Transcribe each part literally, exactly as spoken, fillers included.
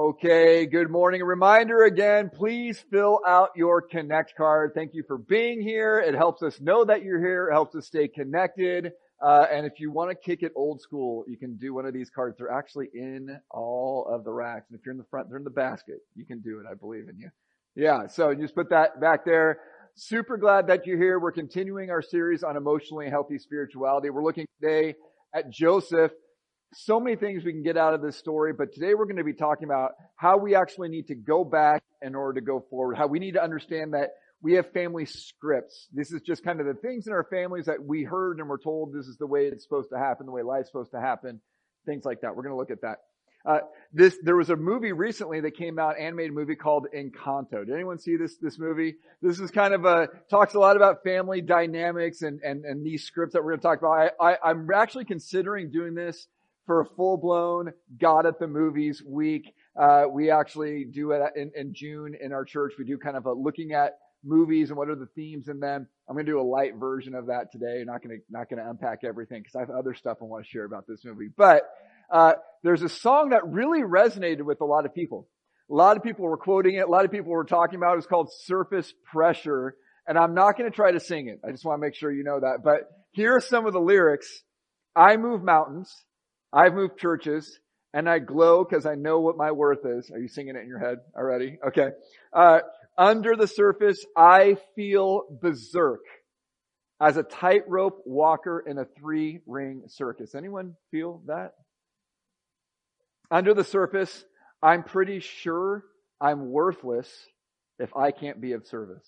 Okay, good morning. A reminder again, please fill out your Connect card. Thank you for being here. It helps us know that you're here. It helps us stay connected. Uh, and if you want to kick it old school, you can do one of these cards. They're actually in all of the racks. And if you're in the front, they're in the basket. You can do it. I believe in you. Yeah, so you just put that back there. Super glad that you're here. We're continuing our series on emotionally healthy spirituality. We're looking today at Joseph. So many things we can get out of this story, but today we're going to be talking about how we actually need to go back in order to go forward, how we need to understand that we have family scripts. This is just kind of the things in our families that we heard and were told this is the way it's supposed to happen, the way life's supposed to happen, things like that. We're going to look at that. Uh, this, there was a movie recently that came out, animated movie called Encanto. Did anyone see this, this movie? This is kind of a, talks a lot about family dynamics and, and, and these scripts that we're going to talk about. I, I, I'm actually considering doing this for a full-blown God at the Movies week. Uh, we actually do it in, in June in our church. We do kind of a looking at movies and what are the themes in them. I'm going to do a light version of that today. Not going to, not going to unpack everything because I have other stuff I want to share about this movie. But, uh, there's a song that really resonated with a lot of people. A lot of people were quoting it. A lot of people were talking about it. It was called Surface Pressure. And I'm not going to try to sing it. I just want to make sure you know that. But here are some of the lyrics. I move mountains. I've moved churches, and I glow because I know what my worth is. Are you singing it in your head already? Okay. Uh, under the surface, I feel berserk as a tightrope walker in a three-ring circus. Anyone feel that? Under the surface, I'm pretty sure I'm worthless if I can't be of service.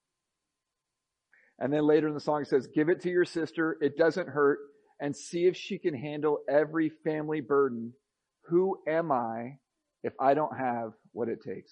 And then later in the song it says, give it to your sister. It doesn't hurt. And see if she can handle every family burden. Who am I if I don't have what it takes?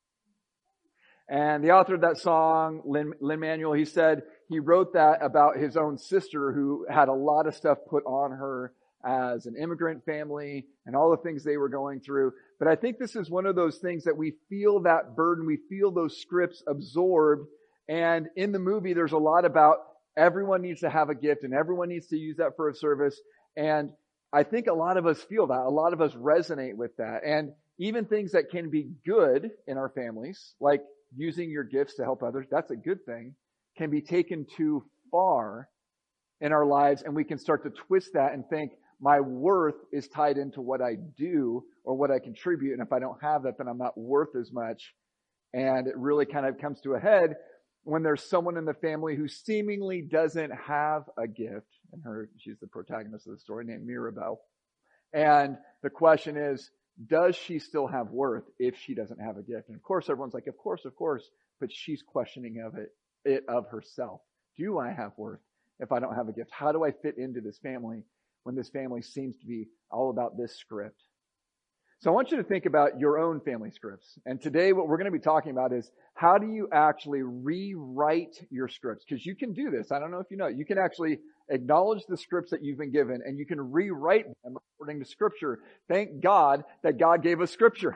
And the author of that song, Lin, Lin-Manuel, he said he wrote that about his own sister who had a lot of stuff put on her as an immigrant family and all the things they were going through. But I think this is one of those things that we feel that burden, we feel those scripts absorbed. And in the movie, there's a lot about everyone needs to have a gift and everyone needs to use that for a service. And I think a lot of us feel that. A lot of us resonate with that. And even things that can be good in our families, like using your gifts to help others, that's a good thing, can be taken too far in our lives. And we can start to twist that and think my worth is tied into what I do or what I contribute. And if I don't have that, then I'm not worth as much. And it really kind of comes to a head when there's someone in the family who seemingly doesn't have a gift, and her, she's the protagonist of the story, named Mirabel. And the question is, does she still have worth if she doesn't have a gift? And of course, everyone's like, of course, of course, but she's questioning of it, it of herself. Do I have worth if I don't have a gift? How do I fit into this family when this family seems to be all about this script? So I want you to think about your own family scripts. And today what we're going to be talking about is how do you actually rewrite your scripts? Because you can do this. I don't know if you know. You can actually acknowledge the scripts that you've been given and you can rewrite them according to Scripture. Thank God that God gave us Scripture.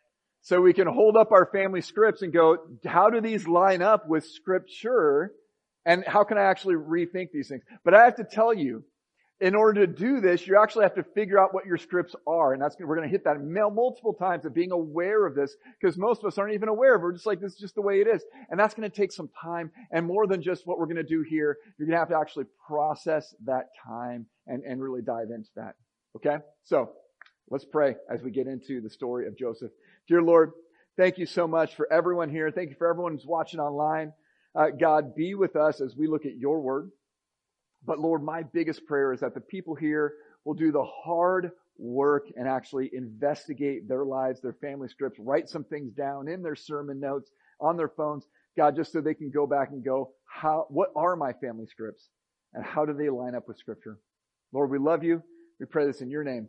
So we can hold up our family scripts and go, how do these line up with Scripture? And how can I actually rethink these things? But I have to tell you, in order to do this, you actually have to figure out what your scripts are. And that's, we're going to hit that multiple times of being aware of this because most of us aren't even aware of it. We're just like, this is just the way it is. And that's going to take some time. And more than just what we're going to do here, you're going to have to actually process that time and, and really dive into that. Okay? So let's pray as we get into the story of Joseph. Dear Lord, thank you so much for everyone here. Thank you for everyone who's watching online. Uh, God, be with us as we look at your word. But Lord, my biggest prayer is that the people here will do the hard work and actually investigate their lives, their family scripts, write some things down in their sermon notes, on their phones, God, just so they can go back and go, how, what are my family scripts? And how do they line up with Scripture? Lord, we love you. We pray this in your name.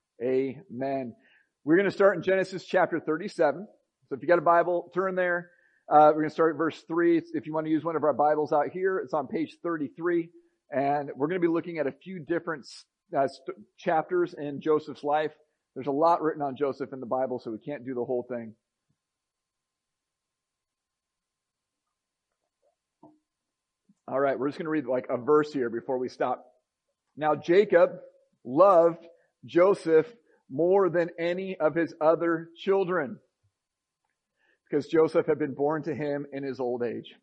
Amen. We're going to start in Genesis chapter thirty-seven. So if you got a Bible, turn there. Uh, we're going to start at verse three. If you want to use one of our Bibles out here, it's on page thirty-three. And we're going to be looking at a few different uh, st- chapters in Joseph's life. There's a lot written on Joseph in the Bible, so we can't do the whole thing. All right, we're just going to read like a verse here before we stop. Now Jacob loved Joseph more than any of his other children, because Joseph had been born to him in his old age.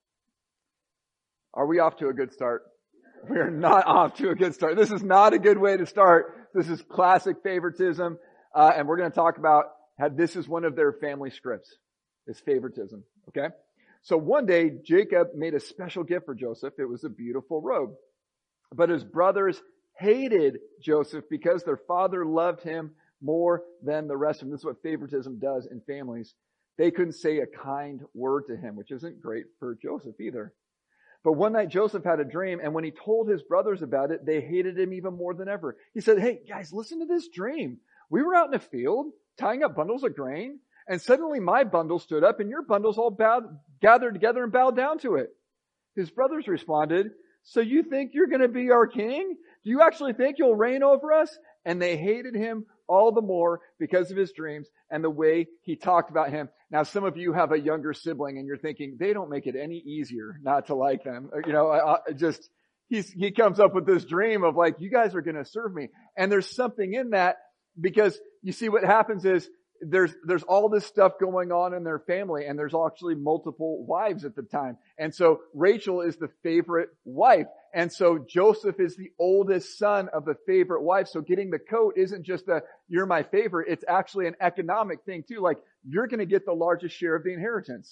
Are we off to a good start? We are not off to a good start. This is not a good way to start. This is classic favoritism. Uh, and we're going to talk about how this is one of their family scripts, is favoritism. Okay? So one day, Jacob made a special gift for Joseph. It was a beautiful robe. But his brothers hated Joseph because their father loved him more than the rest of them. This is what favoritism does in families. They couldn't say a kind word to him, which isn't great for Joseph either. But one night Joseph had a dream, and when he told his brothers about it, they hated him even more than ever. He said, "Hey, guys, listen to this dream. We were out in a field tying up bundles of grain, and suddenly my bundle stood up, and your bundles all bowed, gathered together and bowed down to it." His brothers responded, "So you think you're going to be our king? Do you actually think you'll reign over us?" And they hated him all the more because of his dreams and the way he talked about him. Now, some of you have a younger sibling and you're thinking, they don't make it any easier not to like them. You know, I, I just, he's, he comes up with this dream of like, you guys are going to serve me. And there's something in that, because you see what happens is there's, there's all this stuff going on in their family, and there's actually multiple wives at the time. And so Rachel is the favorite wife. And so Joseph is the oldest son of the favorite wife. So getting the coat isn't just a, you're my favorite. It's actually an economic thing too. Like, you're going to get the largest share of the inheritance.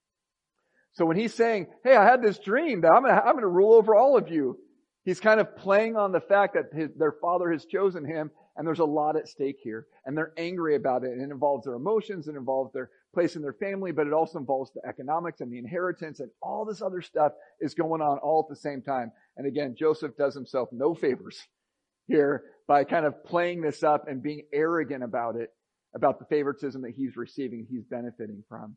So when he's saying, "Hey, I had this dream that I'm going to, I'm going to rule over all of you," he's kind of playing on the fact that his, their father has chosen him, and there's a lot at stake here. And they're angry about it. And it involves their emotions. It involves their place in their family, but it also involves the economics and the inheritance, and all this other stuff is going on all at the same time. And again, Joseph does himself no favors here by kind of playing this up and being arrogant about it, about the favoritism that he's receiving, he's benefiting from.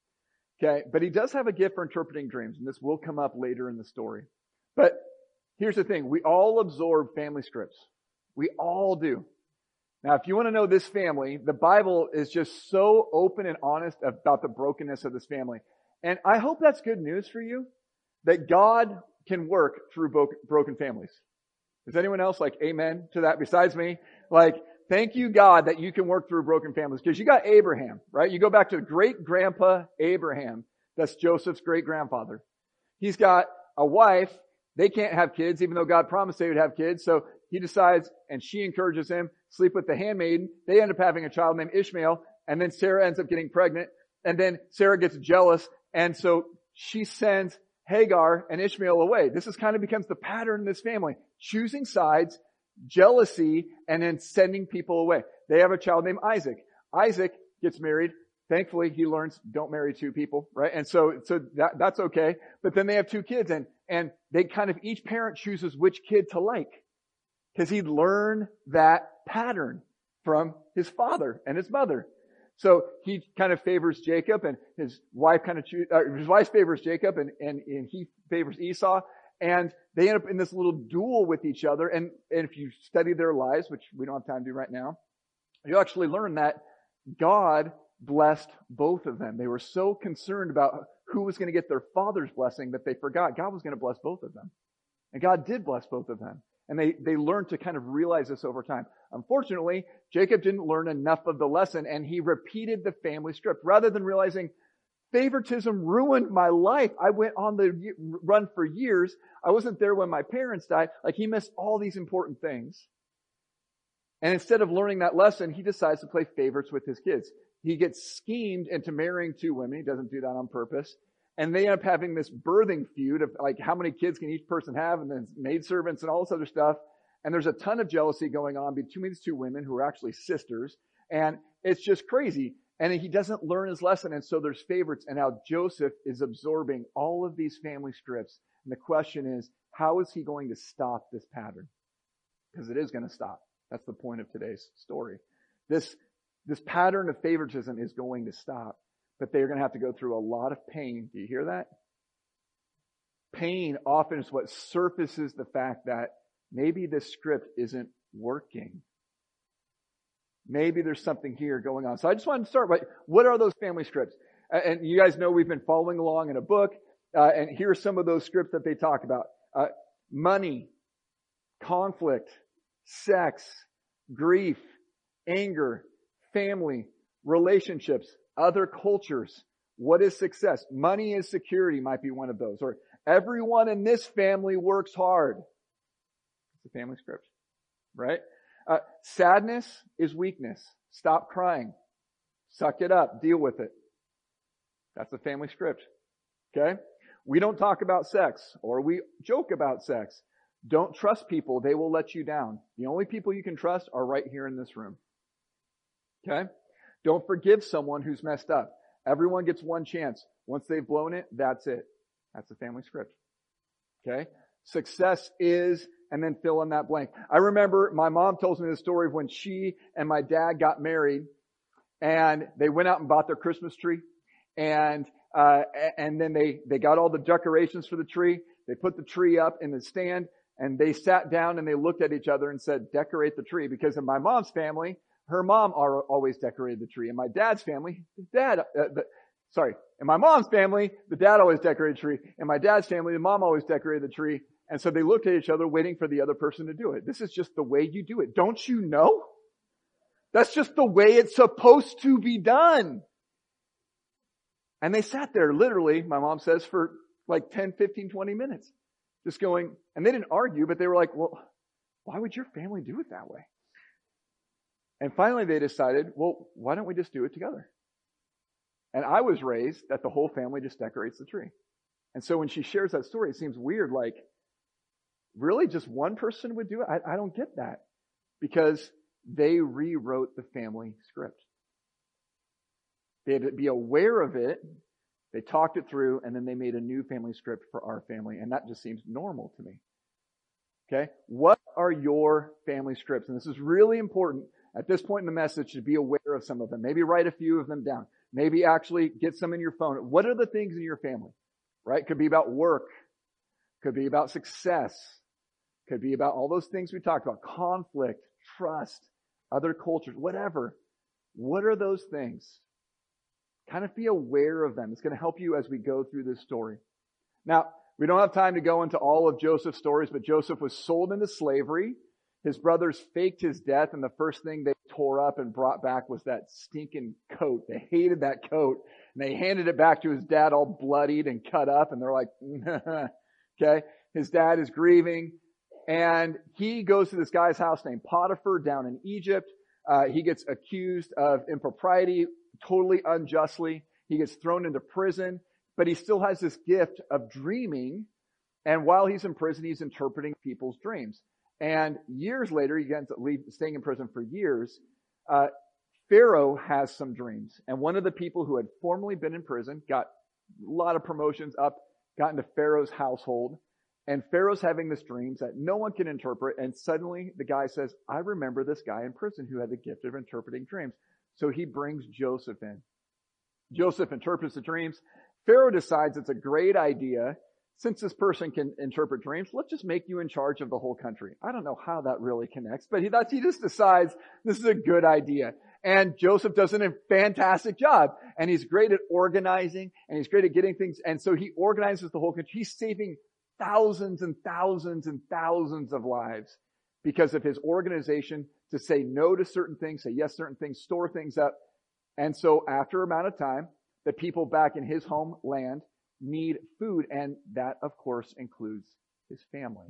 Okay, but he does have a gift for interpreting dreams, and this will come up later in the story. But here's the thing. We all absorb family scripts. We all do. Now, if you want to know this family, the Bible is just so open and honest about the brokenness of this family. And I hope that's good news for you, that God can work through broken families. Is anyone else like amen to that besides me? Like, thank you, God, that you can work through broken families. Because you got Abraham, right? You go back to great-grandpa Abraham. That's Joseph's great-grandfather. He's got a wife. They can't have kids, even though God promised they would have kids. So he decides, and she encourages him, sleep with the handmaiden. They end up having a child named Ishmael. And then Sarah ends up getting pregnant. And then Sarah gets jealous. And so she sends Hagar and Ishmael away. This is kind of becomes the pattern in this family. Choosing sides, jealousy, and then sending people away. They have a child named Isaac. Isaac gets married. Thankfully, he learns don't marry two people, right? And so, so that, that's okay. But then they have two kids, and, and they kind of, each parent chooses which kid to like. Because he'd learn that pattern from his father and his mother. So he kind of favors Jacob, and his wife kind of choose, uh, his wife favors Jacob, and, and, and he favors Esau. And they end up in this little duel with each other. And, and if you study their lives, which we don't have time to do right now, you'll actually learn that God blessed both of them. They were so concerned about who was going to get their father's blessing that they forgot God was going to bless both of them. And God did bless both of them. And they, they learned to kind of realize this over time. Unfortunately, Jacob didn't learn enough of the lesson, and he repeated the family script. Rather than realizing favoritism ruined my life, I went on the run for years. I wasn't there when my parents died. Like, he missed all these important things. And instead of learning that lesson, he decides to play favorites with his kids. He gets schemed into marrying two women. He doesn't do that on purpose. And they end up having this birthing feud of like how many kids can each person have, and then maidservants and all this other stuff. And there's a ton of jealousy going on between these two women who are actually sisters. And it's just crazy. And he doesn't learn his lesson. And so there's favorites. And now Joseph is absorbing all of these family scripts. And the question is, how is he going to stop this pattern? Because it is going to stop. That's the point of today's story. This, this pattern of favoritism is going to stop. But they're going to have to go through a lot of pain. Do you hear that? Pain often is what surfaces the fact that maybe this script isn't working. Maybe there's something here going on. So I just wanted to start by, what are those family scripts? And you guys know we've been following along in a book. Uh, and here are some of those scripts that they talk about. Uh, money, conflict, sex, grief, anger, family, relationships, other cultures. What is success? Money is security might be one of those. Or everyone in this family works hard. It's a family script, right? Uh, sadness is weakness. Stop crying. Suck it up. Deal with it. That's a family script. Okay? We don't talk about sex, or we joke about sex. Don't trust people. They will let you down. The only people you can trust are right here in this room. Okay? Don't forgive someone who's messed up. Everyone gets one chance. Once they've blown it, that's it. That's the family script. Okay? Success is, and then fill in that blank. I remember my mom tells me the story of when she and my dad got married, and they went out and bought their Christmas tree, and uh and then they they got all the decorations for the tree. They put the tree up in the stand, and they sat down and they looked at each other and said, "Decorate the tree." Because in my mom's family, her mom always decorated the tree. In my dad's family, his dad, uh, the, sorry, in my mom's family, the dad always decorated the tree. In my dad's family, the mom always decorated the tree. And so they looked at each other waiting for the other person to do it. This is just the way you do it. Don't you know? That's just the way it's supposed to be done. And they sat there literally, my mom says, for like ten, fifteen, twenty minutes. Just going, and they didn't argue, but they were like, well, why would your family do it that way? And finally they decided, well, why don't we just do it together? And I was raised that the whole family just decorates the tree. And so when she shares that story, it seems weird, like, really just one person would do it? I, I don't get that. Because they rewrote the family script. They had to be aware of it, they talked it through, and then they made a new family script for our family. And that just seems normal to me. Okay? What are your family scripts? And this is really important at this point in the message to be aware of some of them. Maybe write a few of them down. Maybe actually get some in your phone. What are the things in your family? Right? Could be about work. Could be about success. Could be about all those things we talked about. Conflict, trust, other cultures, whatever. What are those things? Kind of be aware of them. It's going to help you as we go through this story. Now, we don't have time to go into all of Joseph's stories, but Joseph was sold into slavery. His brothers faked his death, and the first thing they tore up and brought back was that stinking coat. They hated that coat, and they handed it back to his dad all bloodied and cut up, and they're like, okay. His dad is grieving, and he goes to this guy's house named Potiphar down in Egypt. Uh, he gets accused of impropriety, totally unjustly. He gets thrown into prison, but he still has this gift of dreaming, and while he's in prison, he's interpreting people's dreams. And years later, he ends up staying in prison for years. Uh, Pharaoh has some dreams. And one of the people who had formerly been in prison got a lot of promotions up, got into Pharaoh's household. And Pharaoh's having this dreams that no one can interpret. And suddenly the guy says, I remember this guy in prison who had the gift of interpreting dreams. So he brings Joseph in. Joseph interprets the dreams. Pharaoh decides it's a great idea. Since this person can interpret dreams, let's just make you in charge of the whole country. I don't know how that really connects, but he, that's, he just decides this is a good idea. And Joseph does a fantastic job. And he's great at organizing, and he's great at getting things. And so he organizes the whole country. He's saving thousands and thousands and thousands of lives because of his organization to say no to certain things, say yes to certain things, store things up. And so after a amount of time, the people back in his homeland need food, and that, of course, includes his family.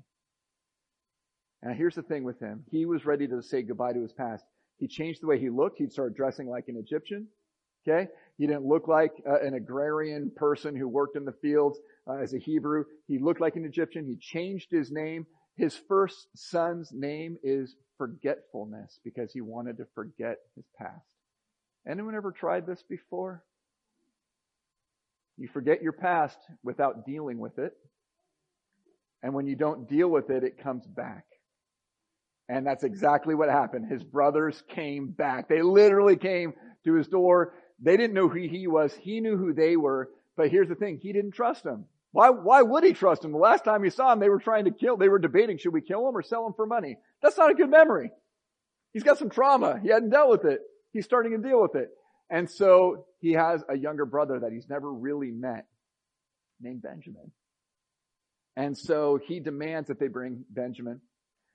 And here's the thing with him. He was ready to say goodbye to his past. He changed the way he looked. He'd started dressing like an Egyptian. Okay? He didn't look like uh, an agrarian person who worked in the fields uh, as a Hebrew. He looked like an Egyptian. He changed his name. His first son's name is Forgetfulness because he wanted to forget his past. Anyone ever tried this before? You forget your past without dealing with it. And when you don't deal with it, it comes back. And that's exactly what happened. His brothers came back. They literally came to his door. They didn't know who he was. He knew who they were. But here's the thing. He didn't trust them. Why, why would he trust him? The last time he saw him, they were trying to kill. They were debating, should we kill him or sell him for money? That's not a good memory. He's got some trauma. He hadn't dealt with it. He's starting to deal with it. And so he has a younger brother that he's never really met named Benjamin. And so he demands that they bring Benjamin.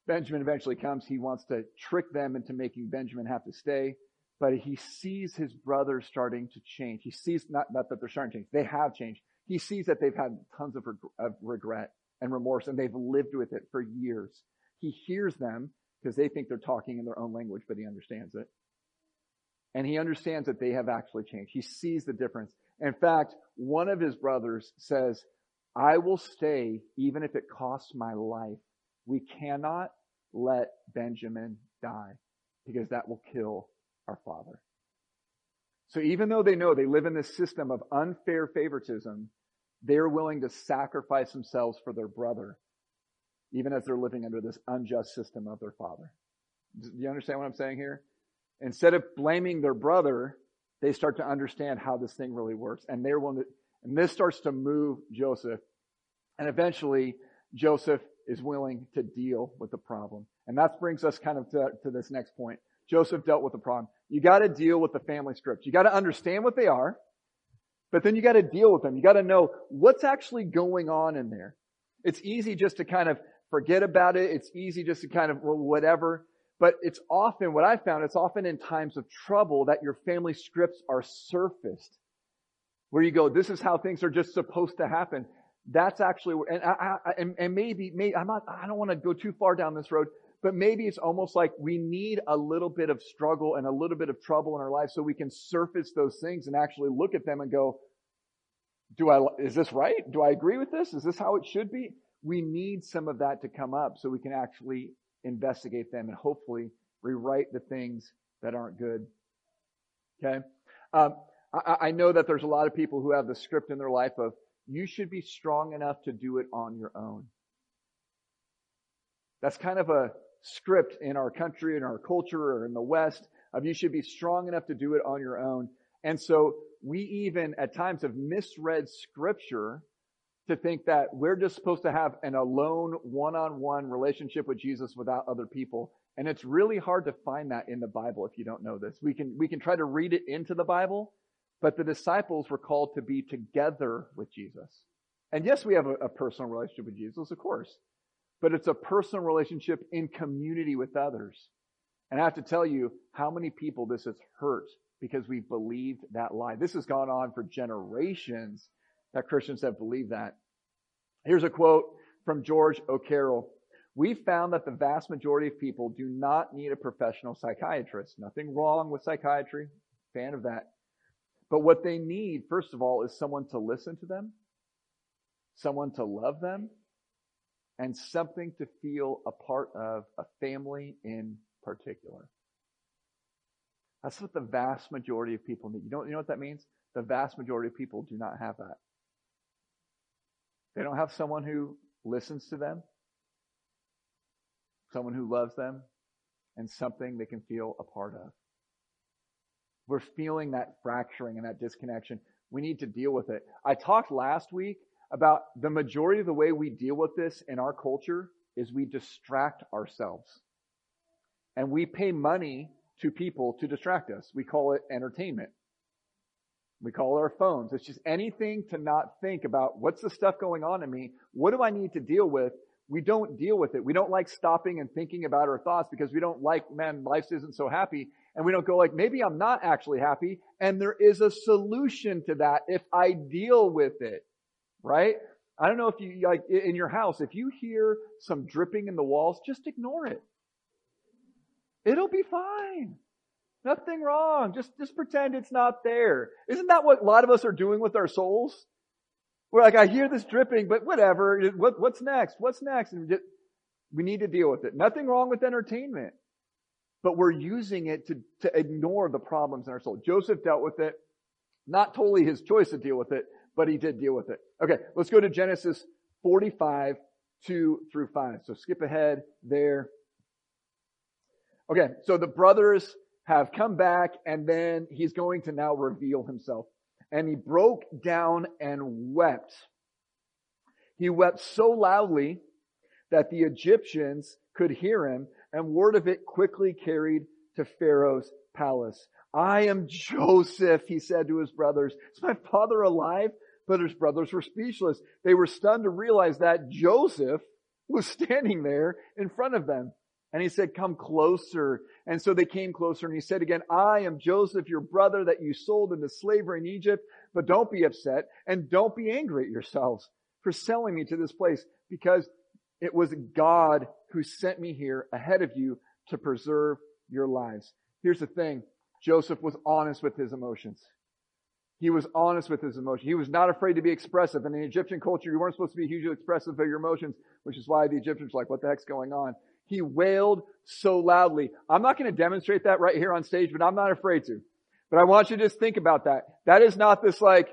Benjamin eventually comes. He wants to trick them into making Benjamin have to stay. But he sees his brothers starting to change. He sees, not, not that they're starting to change, they have changed. He sees that they've had tons of, reg- of regret and remorse, and they've lived with it for years. He hears them because they think they're talking in their own language, but he understands it. And he understands that they have actually changed. He sees the difference. In fact, one of his brothers says, I will stay even if it costs my life. We cannot let Benjamin die because that will kill our father. So even though they know they live in this system of unfair favoritism, they're willing to sacrifice themselves for their brother, even as they're living under this unjust system of their father. Do you understand what I'm saying here? Instead of blaming their brother, they start to understand how this thing really works. And they're willing to, and this starts to move Joseph. And eventually, Joseph is willing to deal with the problem. And that brings us kind of to, to this next point. Joseph dealt with the problem. You got to deal with the family scripts. You got to understand what they are, but then you got to deal with them. You got to know what's actually going on in there. It's easy just to kind of forget about it. It's easy just to kind of, well, whatever. But it's often, what I found, it's often in times of trouble that your family scripts are surfaced. Where you go, this is how things are just supposed to happen. That's actually, and I, I, and, and maybe, maybe, I'm not, I don't want to go too far down this road, but maybe it's almost like we need a little bit of struggle and a little bit of trouble in our life so we can surface those things and actually look at them and go, do I, is this right? Do I agree with this? Is this how it should be? We need some of that to come up so we can actually investigate them and hopefully rewrite the things that aren't good. Okay? Um, I, I know that there's a lot of people who have the script in their life of, you should be strong enough to do it on your own. That's kind of a script in our country, in our culture, or in the West, of you should be strong enough to do it on your own. And so we even at times have misread scripture to think that we're just supposed to have an alone, one-on-one relationship with Jesus without other people. And it's really hard to find that in the Bible if you don't know this. We can, we can try to read it into the Bible, but the disciples were called to be together with Jesus. And yes, we have a, a personal relationship with Jesus, of course. But it's a personal relationship in community with others. And I have to tell you how many people this has hurt because we've believed that lie. This has gone on for generations that Christians have believed that. Here's a quote from George O'Carroll. We found that the vast majority of people do not need a professional psychiatrist. Nothing wrong with psychiatry. Fan of that. But what they need, first of all, is someone to listen to them, someone to love them, and something to feel a part of, a family in particular. That's what the vast majority of people need. You know, you know what that means? The vast majority of people do not have that. They don't have someone who listens to them, someone who loves them, and something they can feel a part of. We're feeling that fracturing and that disconnection. We need to deal with it. I talked last week about the majority of the way we deal with this in our culture is we distract ourselves. And we pay money to people to distract us. We call it entertainment. We call it our phones. It's just anything to not think about what's the stuff going on in me? What do I need to deal with? We don't deal with it. We don't like stopping and thinking about our thoughts because we don't like, man, life isn't so happy. And we don't go like, maybe I'm not actually happy. And there is a solution to that if I deal with it. Right? I don't know if you, like, in your house, if you hear some dripping in the walls, just ignore it. It'll be fine. Nothing wrong. Just, just pretend it's not there. Isn't that what a lot of us are doing with our souls? We're like, I hear this dripping, but whatever. What, what's next? What's next? And just, we need to deal with it. Nothing wrong with entertainment. But we're using it to, to ignore the problems in our soul. Joseph dealt with it. Not totally his choice to deal with it, but he did deal with it. Okay, let's go to Genesis forty-five, two through five. So skip ahead there. Okay, so the brothers have come back, and then he's going to now reveal himself. And he broke down and wept. He wept so loudly that the Egyptians could hear him, and word of it quickly carried to Pharaoh's palace. I am Joseph, he said to his brothers. Is my father alive? But his brothers were speechless. They were stunned to realize that Joseph was standing there in front of them. And he said, come closer. And so they came closer, and he said again, I am Joseph, your brother that you sold into slavery in Egypt, but don't be upset and don't be angry at yourselves for selling me to this place, because it was God who sent me here ahead of you to preserve your lives. Here's the thing. Joseph was honest with his emotions. He was honest with his emotions. He was not afraid to be expressive. In the Egyptian culture, you weren't supposed to be hugely expressive of your emotions, which is why the Egyptians were like, what the heck's going on? He wailed so loudly. I'm not going to demonstrate that right here on stage, but I'm not afraid to. But I want you to just think about that. That is not this like,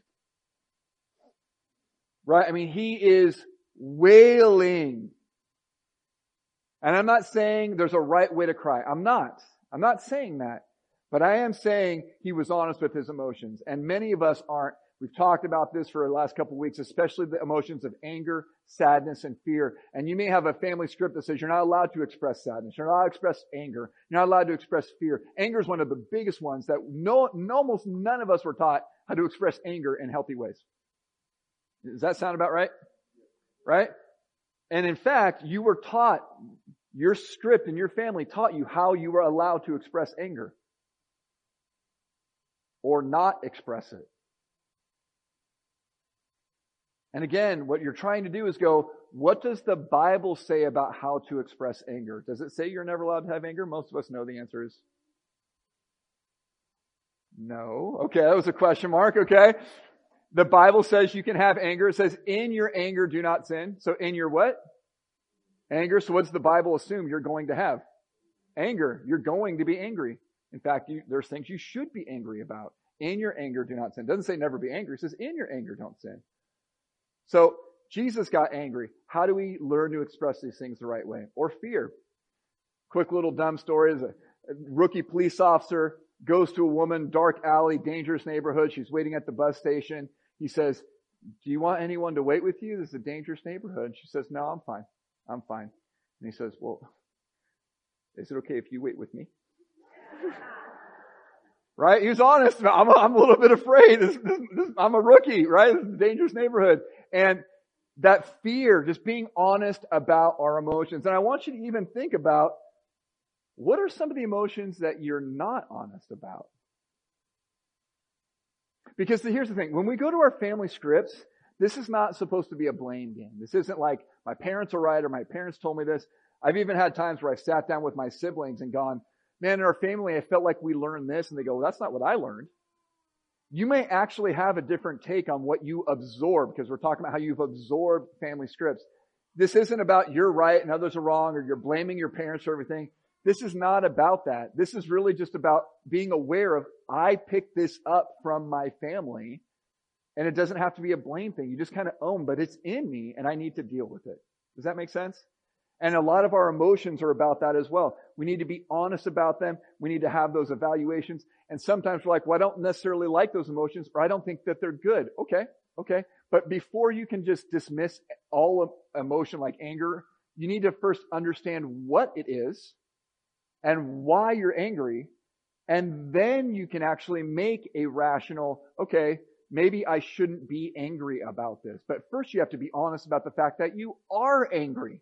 right? I mean, he is wailing. And I'm not saying there's a right way to cry. I'm not. I'm not saying that. But I am saying he was honest with his emotions. And many of us aren't. We've talked about this for the last couple of weeks, especially the emotions of anger, sadness, and fear. And you may have a family script that says you're not allowed to express sadness. You're not allowed to express anger. You're not allowed to express fear. Anger is one of the biggest ones that no, almost none of us were taught how to express anger in healthy ways. Does that sound about right? Right? And in fact, you were taught, your script and your family taught you how you were allowed to express anger. Or not express it. And again, what you're trying to do is go, what does the Bible say about how to express anger? Does it say you're never allowed to have anger? Most of us know the answer is no. Okay, that was a question mark, okay? The Bible says you can have anger. It says, in your anger, do not sin. So in your what? Anger. So what does the Bible assume you're going to have? Anger. You're going to be angry. In fact, you, there's things you should be angry about. In your anger, do not sin. It doesn't say never be angry. It says in your anger, don't sin. So Jesus got angry. How do we learn to express these things the right way? Or fear. Quick little dumb story is a, a rookie police officer goes to a woman, dark alley, dangerous neighborhood. She's waiting at the bus station. He says, do you want anyone to wait with you? This is a dangerous neighborhood. She says, no, I'm fine. I'm fine. And he says, well, is it okay if you wait with me? Right? He was honest. I'm a, I'm a little bit afraid. This, this, this, I'm a rookie, right? This is a dangerous neighborhood. And that fear, just being honest about our emotions. And I want you to even think about, what are some of the emotions that you're not honest about? Because here's the thing. When we go to our family scripts, this is not supposed to be a blame game. This isn't like my parents are right or my parents told me this. I've even had times where I've sat down with my siblings and gone, man, in our family, I felt like we learned this. And they go, well, that's not what I learned. You may actually have a different take on what you absorb, because we're talking about how you've absorbed family scripts. This isn't about you're right and others are wrong, or you're blaming your parents for everything. This is not about that. This is really just about being aware of, I picked this up from my family, and it doesn't have to be a blame thing. You just kind of own, but it's in me and I need to deal with it. Does that make sense? And a lot of our emotions are about that as well. We need to be honest about them. We need to have those evaluations. And sometimes we're like, well, I don't necessarily like those emotions, or I don't think that they're good. Okay, okay. But before you can just dismiss all emotion like anger, you need to first understand what it is and why you're angry. And then you can actually make a rational, okay, maybe I shouldn't be angry about this. But first you have to be honest about the fact that you are angry.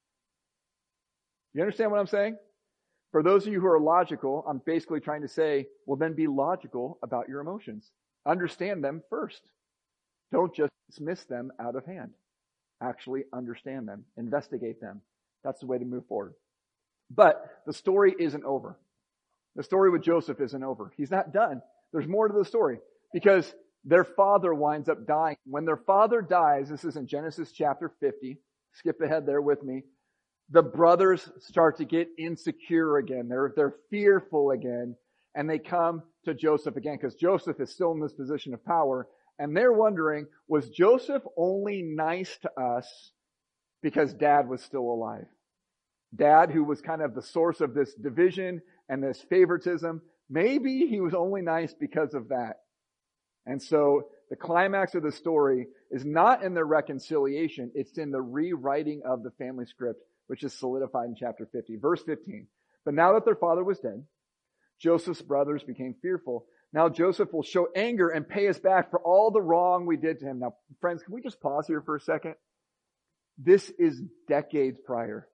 You understand what I'm saying? For those of you who are logical, I'm basically trying to say, well, then be logical about your emotions. Understand them first. Don't just dismiss them out of hand. Actually understand them. Investigate them. That's the way to move forward. But the story isn't over. The story with Joseph isn't over. He's not done. There's more to the story, because their father winds up dying. When their father dies, this is in Genesis chapter fifty. Skip ahead there with me. The brothers start to get insecure again. They're, they're fearful again. And they come to Joseph again, because Joseph is still in this position of power. And they're wondering, was Joseph only nice to us because Dad was still alive? Dad, who was kind of the source of this division and this favoritism, maybe he was only nice because of that. And so the climax of the story is not in the reconciliation. It's in the rewriting of the family script, which is solidified in chapter fifty. Verse fifteen. But now that their father was dead, Joseph's brothers became fearful. Now Joseph will show anger and pay us back for all the wrong we did to him. Now, friends, can we just pause here for a second? This is decades prior.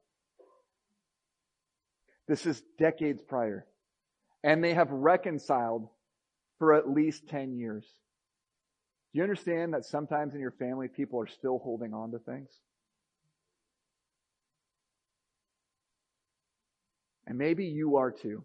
This is decades prior. And they have reconciled for at least ten years. Do you understand that sometimes in your family, people are still holding on to things? And maybe you are too.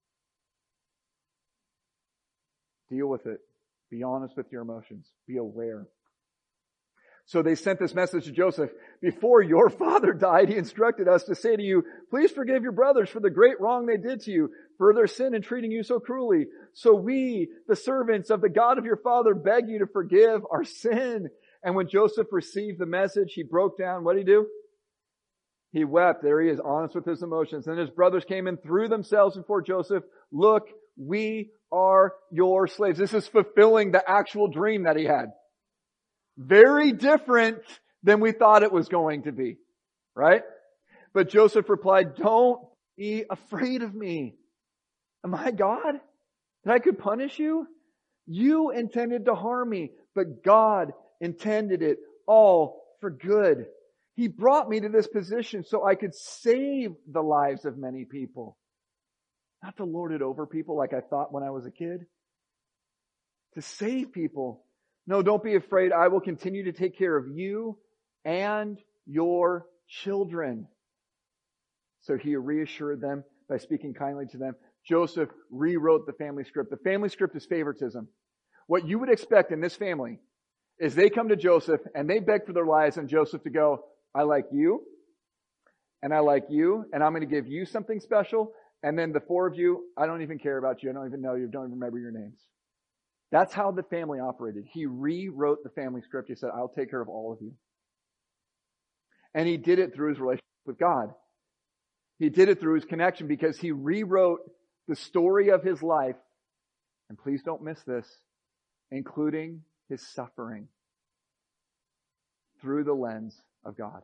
Deal with it. Be honest with your emotions. Be aware. So they sent this message to Joseph. Before your father died, he instructed us to say to you, please forgive your brothers for the great wrong they did to you, for their sin in treating you so cruelly. So we, the servants of the God of your father, beg you to forgive our sin. And when Joseph received the message, he broke down. What did he do? He wept. There he is, honest with his emotions. And his brothers came and threw themselves before Joseph. Look, we are your slaves. This is fulfilling the actual dream that he had. Very different than we thought it was going to be. Right? But Joseph replied, don't be afraid of me. Am I God? That I could punish you? You intended to harm me, but God intended it all for good. He brought me to this position so I could save the lives of many people. Not to lord it over people like I thought when I was a kid. To save people. No, don't be afraid. I will continue to take care of you and your children. So he reassured them by speaking kindly to them. Joseph rewrote the family script. The family script is favoritism. What you would expect in this family is they come to Joseph and they beg for their lives and Joseph to go, I like you, and I like you, and I'm going to give you something special, and then the four of you, I don't even care about you, I don't even know you, don't even remember your names. That's how the family operated. He rewrote the family script. He said, I'll take care of all of you. And he did it through his relationship with God. He did it through his connection because he rewrote the story of his life, and please don't miss this, including his suffering, through the lens of God.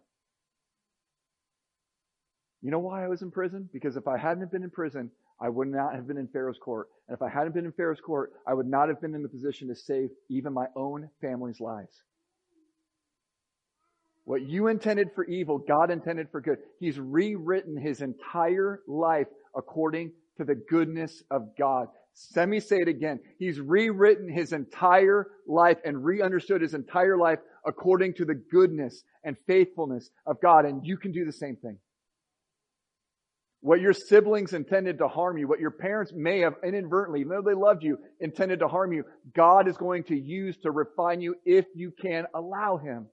You know why I was in prison? Because if I hadn't been in prison, I would not have been in Pharaoh's court. And if I hadn't been in Pharaoh's court, I would not have been in the position to save even my own family's lives. What you intended for evil, God intended for good. He's rewritten his entire life according to the goodness of God. Let me say it again. He's rewritten his entire life and re-understood his entire life according to the goodness and faithfulness of God. And you can do the same thing. What your siblings intended to harm you, what your parents may have inadvertently, even though they loved you, intended to harm you, God is going to use to refine you if you can allow him.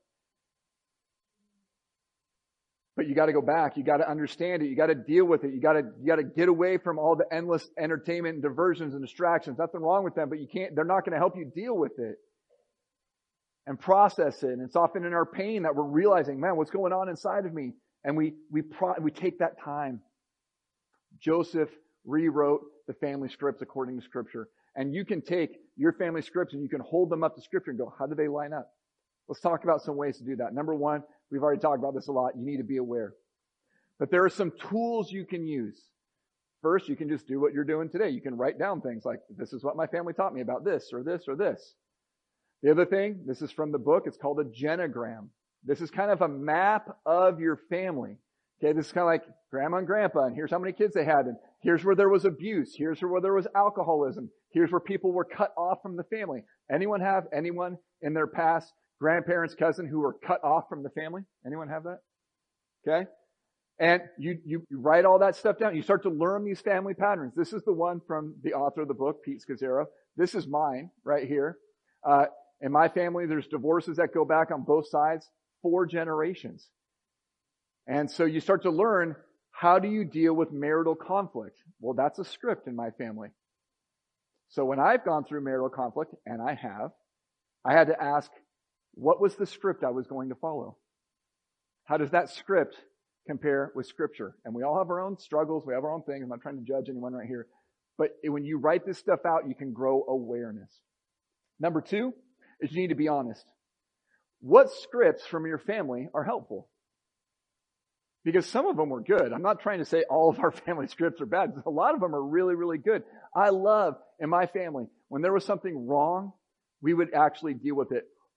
But you got to go back. You got to understand it. You got to deal with it. You got to you got to get away from all the endless entertainment and diversions and distractions. Nothing wrong with them, but you can't. They're not going to help you deal with it and process it. And it's often in our pain that we're realizing, man, what's going on inside of me? And we we pro, we take that time. Joseph rewrote the family scripts according to Scripture, and you can take your family scripts and you can hold them up to Scripture and go, how do they line up? Let's talk about some ways to do that. Number one, we've already talked about this a lot. You need to be aware. But there are some tools you can use. First, you can just do what you're doing today. You can write down things like, this is what my family taught me about this or this or this. The other thing, this is from the book. It's called a genogram. This is kind of a map of your family. Okay, this is kind of like grandma and grandpa, and here's how many kids they had, and here's where there was abuse, here's where there was alcoholism, here's where people were cut off from the family. Anyone have anyone in their past, grandparents, cousin, who were cut off from the family? Anyone have that? Okay? And you, you write all that stuff down. You start to learn these family patterns. This is the one from the author of the book, Pete Scazzero. This is mine right here. Uh, in my family, there's divorces that go back on both sides, four generations. And so you start to learn, how do you deal with marital conflict? Well, that's a script in my family. So when I've gone through marital conflict, and I have, I had to ask, what was the script I was going to follow? How does that script compare with Scripture? And we all have our own struggles. We have our own things. I'm not trying to judge anyone right here. But when you write this stuff out, you can grow awareness. Number two is you need to be honest. What scripts from your family are helpful? Because some of them were good. I'm not trying to say all of our family scripts are bad. A lot of them are really, really good. I love, in my family, when there was something wrong, we would actually deal with it.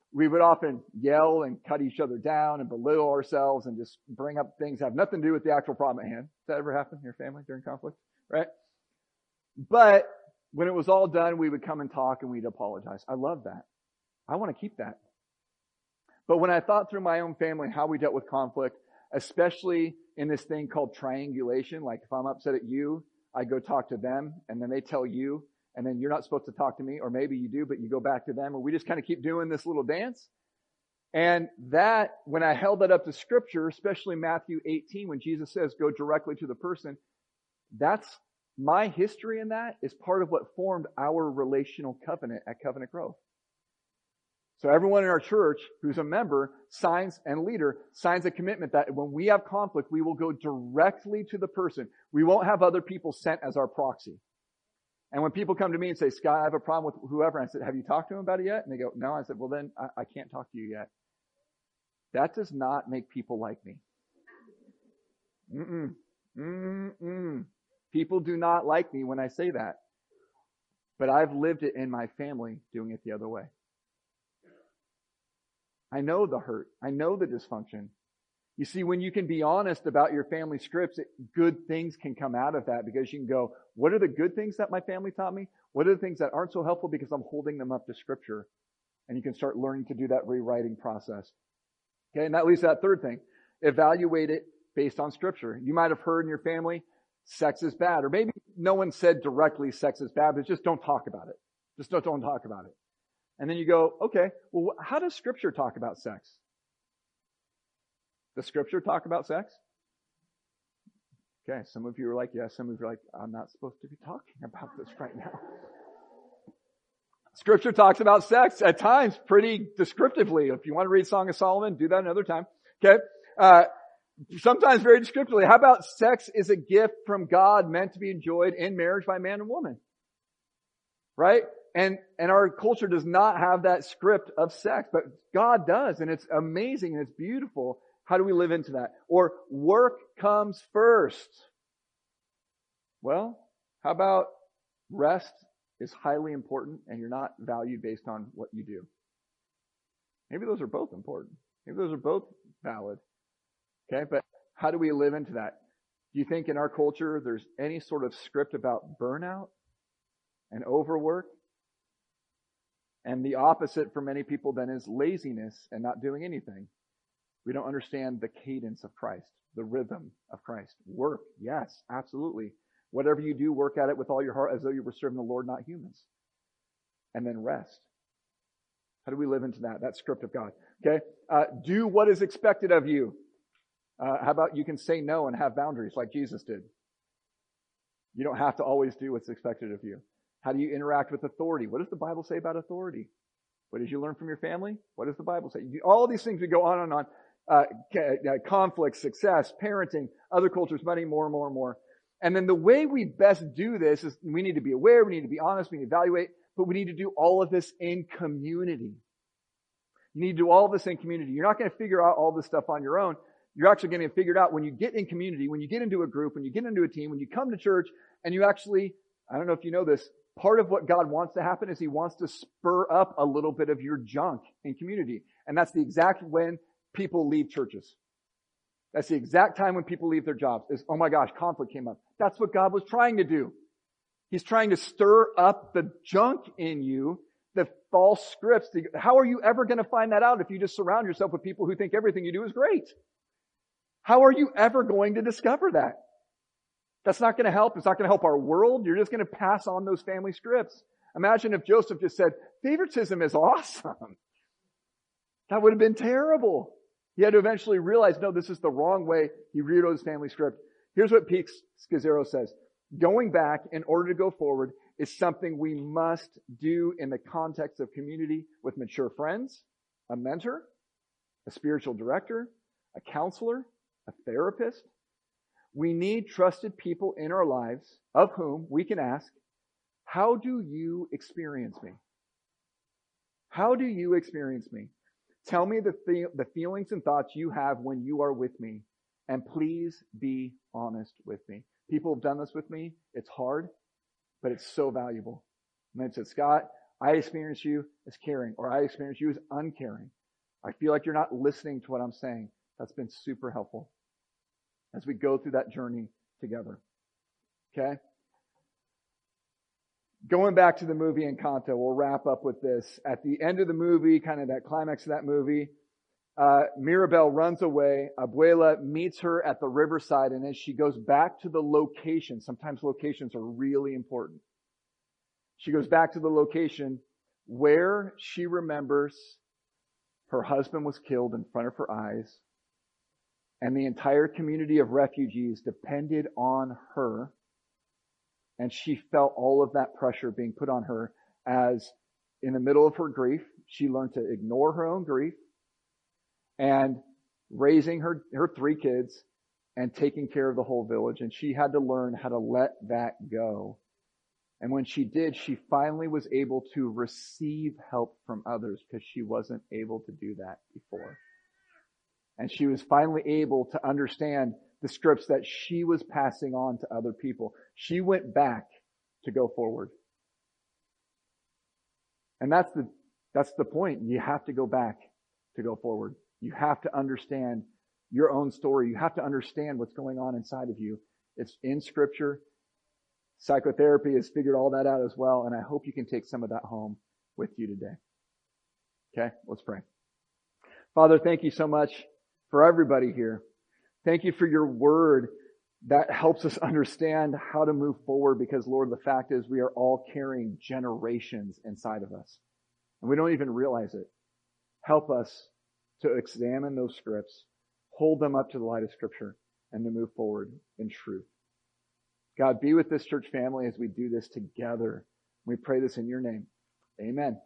we would often yell and cut each other down and belittle ourselves and just bring up things that have nothing to do with the actual problem at hand. Does that ever happen in your family during conflict? Right? But when it was all done, we would come and talk and we'd apologize. I love that. I want to keep that. But when I thought through my own family, how we dealt with conflict, especially in this thing called triangulation, like if I'm upset at you, I go talk to them and then they tell you, and then you're not supposed to talk to me, or maybe you do, but you go back to them, and we just kind of keep doing this little dance. And that, when I held that up to Scripture, especially Matthew eighteen, when Jesus says, go directly to the person, that's my history in that is part of what formed our relational covenant at Covenant Grove. So everyone in our church who's a member signs and leader signs a commitment that when we have conflict, we will go directly to the person. We won't have other people sent as our proxy. And when people come to me and say, Scott, I have a problem with whoever, I said, have you talked to him about it yet? And they go, no. I said, well, then I, I can't talk to you yet. That does not make people like me. Mm-mm. Mm-mm. People do not like me when I say that. But I've lived it in my family doing it the other way. I know the hurt. I know the dysfunction. You see, when you can be honest about your family scripts, it, good things can come out of that because you can go, what are the good things that my family taught me? What are the things that aren't so helpful because I'm holding them up to Scripture? And you can start learning to do that rewriting process. Okay, and that leads to that third thing. Evaluate it based on Scripture. You might have heard in your family, sex is bad. Or maybe no one said directly sex is bad, but just don't talk about it. Just don't, don't talk about it. And then you go, okay, well, how does Scripture talk about sex? Does Scripture talk about sex? Okay, some of you are like, yes. Some of you are like, I'm not supposed to be talking about this right now. Scripture talks about sex at times pretty descriptively. If you want to read Song of Solomon, do that another time. Okay? Uh, sometimes very descriptively. How about sex is a gift from God meant to be enjoyed in marriage by man and woman? Right? And, and our culture does not have that script of sex, but God does, and it's amazing and it's beautiful. How do we live into that? Or work comes first. Well, how about rest is highly important and you're not valued based on what you do? Maybe those are both important. Maybe those are both valid. Okay, but how do we live into that? Do you think in our culture there's any sort of script about burnout and overwork? And the opposite for many people then is laziness and not doing anything. We don't understand the cadence of Christ, the rhythm of Christ. Work, yes, absolutely. Whatever you do, work at it with all your heart as though you were serving the Lord, not humans. And then rest. How do we live into that? That script of God. Okay? Uh, do what is expected of you. Uh, how about you can say no and have boundaries like Jesus did? You don't have to always do what's expected of you. How do you interact with authority? What does the Bible say about authority? What did you learn from your family? What does the Bible say? All these things we go on and on. Uh, conflict, success, parenting, other cultures, money, more and more and more. And then the way we best do this is we need to be aware, we need to be honest, we need to evaluate, but we need to do all of this in community. You need to do all of this in community. You're not going to figure out all this stuff on your own. You're actually going to figure it out when you get in community, when you get into a group, when you get into a team, when you come to church, and you actually, I don't know if you know this, part of what God wants to happen is He wants to spur up a little bit of your junk in community. And that's the exact when people leave churches. That's the exact time when people leave their jobs. Is, oh my gosh, conflict came up. That's what God was trying to do. He's trying to stir up the junk in you, the false scripts. How are you ever going to find that out if you just surround yourself with people who think everything you do is great? How are you ever going to discover that? That's not going to help. It's not going to help our world. You're just going to pass on those family scripts. Imagine if Joseph just said, favoritism is awesome. That would have been terrible. He had to eventually realize, no, this is the wrong way. He rewrote his family script. Here's what Pete Scazzero says. Going back in order to go forward is something we must do in the context of community with mature friends, a mentor, a spiritual director, a counselor, a therapist. We need trusted people in our lives of whom we can ask, how do you experience me? How do you experience me? Tell me the, th- the feelings and thoughts you have when you are with me, and please be honest with me. People have done this with me. It's hard, but it's so valuable. And they said, Scott, I experience you as caring, or I experience you as uncaring. I feel like you're not listening to what I'm saying. That's been super helpful as we go through that journey together. Okay? Going back to the movie Encanto, we'll wrap up with this. At the end of the movie, kind of that climax of that movie, uh, Mirabel runs away. Abuela meets her at the riverside, and as she goes back to the location, sometimes locations are really important. She goes back to the location where she remembers her husband was killed in front of her eyes, and the entire community of refugees depended on her, and she felt all of that pressure being put on her as, in the middle of her grief, she learned to ignore her own grief and raising her, her three kids and taking care of the whole village. And she had to learn how to let that go. And when she did, she finally was able to receive help from others because she wasn't able to do that before. And she was finally able to understand the scripts that she was passing on to other people. She went back to go forward. And that's the, that's the point. You have to go back to go forward. You have to understand your own story. You have to understand what's going on inside of you. It's in Scripture. Psychotherapy has figured all that out as well, and I hope you can take some of that home with you today. Okay, let's pray. Father, thank you so much for everybody here. Thank you for your word that helps us understand how to move forward, because, Lord, the fact is we are all carrying generations inside of us, and we don't even realize it. Help us to examine those scripts, hold them up to the light of Scripture, and to move forward in truth. God, be with this church family as we do this together. We pray this in your name. Amen.